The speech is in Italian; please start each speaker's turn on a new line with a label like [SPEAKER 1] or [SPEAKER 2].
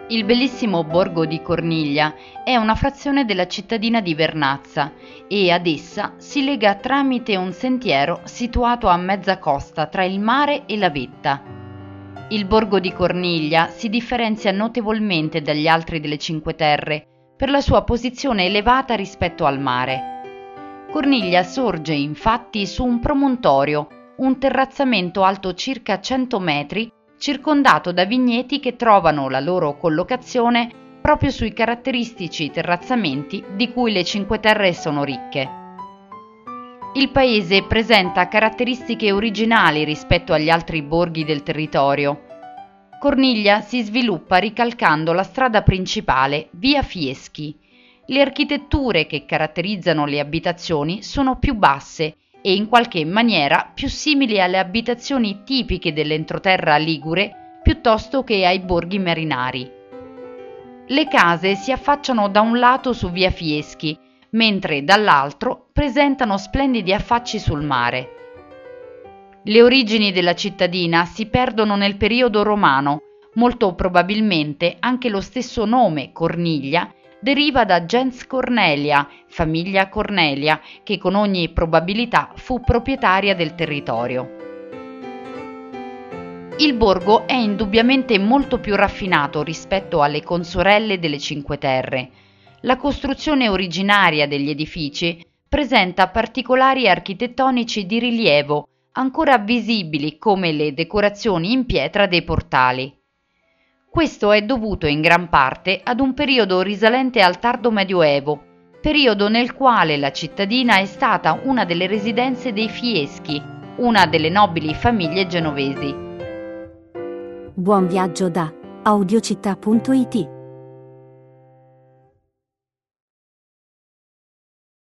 [SPEAKER 1] Il bellissimo borgo di Corniglia è una frazione della cittadina di Vernazza e ad essa si lega tramite un sentiero situato a mezza costa tra il mare e la vetta. Il borgo di Corniglia si differenzia notevolmente dagli altri delle Cinque Terre per la sua posizione elevata rispetto al mare. Corniglia sorge infatti su un promontorio, un terrazzamento alto circa 100 metri, circondato da vigneti che trovano la loro collocazione proprio sui caratteristici terrazzamenti di cui le Cinque Terre sono ricche. Il paese presenta caratteristiche originali rispetto agli altri borghi del territorio. Corniglia si sviluppa ricalcando la strada principale, via Fieschi. Le architetture che caratterizzano le abitazioni sono più basse e in qualche maniera più simili alle abitazioni tipiche dell'entroterra ligure piuttosto che ai borghi marinari. Le case si affacciano da un lato su via Fieschi, mentre dall'altro presentano splendidi affacci sul mare. Le origini della cittadina si perdono nel periodo romano, molto probabilmente anche lo stesso nome, Corniglia, deriva da gens Cornelia, famiglia Cornelia, che con ogni probabilità fu proprietaria del territorio. Il borgo è indubbiamente molto più raffinato rispetto alle consorelle delle Cinque Terre. La costruzione originaria degli edifici presenta particolari architettonici di rilievo, ancora visibili come le decorazioni in pietra dei portali. Questo è dovuto in gran parte ad un periodo risalente al tardo Medioevo, periodo nel quale la cittadina è stata una delle residenze dei Fieschi, una delle nobili famiglie genovesi.
[SPEAKER 2] Buon viaggio da audiocittà.it